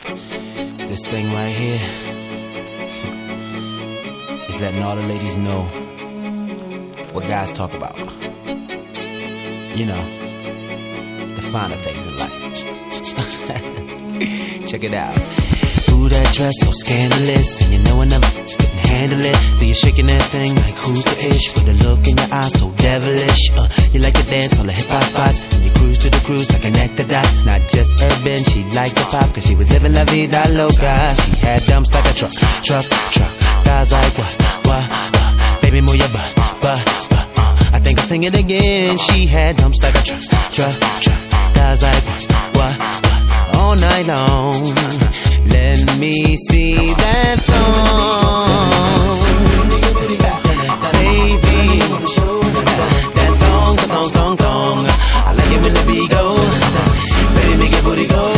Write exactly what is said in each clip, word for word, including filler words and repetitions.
This thing right here is letting all the ladies know what guys talk about. You know, the finer things in life. Check it out. Ooh, that dress so scandalous, and you know I never couldn't handle it. So you're shaking that thing like who's the ish, with a look in your eyes so devilish. Uh, you like to dance on the hip hop spots, and you cruise to the cruise like connect the dots. Not just urban, she liked the pop, cause she was living la vida loca. She had dumps like a truck, truck, truck. Guys like what, what, what? Baby, move your butt, butt, butt. Uh, I think I'll sing it again. She had dumps like a truck, truck, truck. Guys like what, what, what? All night long. Let me see that thong, baby. That thong, thong, thong, thong. I like it when the beat go. Baby, make your booty go.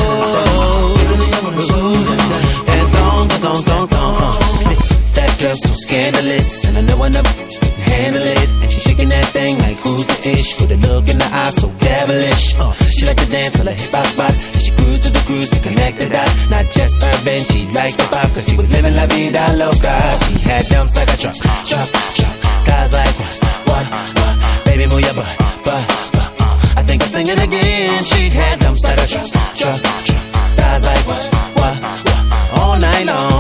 That thong, thong, thong, thong. That girl so scandalous, and I know I never can handle it. And she shaking that thing like who's the ish, with a look in the eye so devilish. Uh, she like to dance till her hip hop spots. She cruise to the cruise to connect the dots. Not just urban, she liked the pop, cause she was living la vida loca. She had dumps like a truck, truck, truck. Guys like what, what, what? Baby, move your butt, butt, butt. Uh, I think I'll sing it again. She had dumps like a truck, truck, truck. Guys like what, what, what? All night long.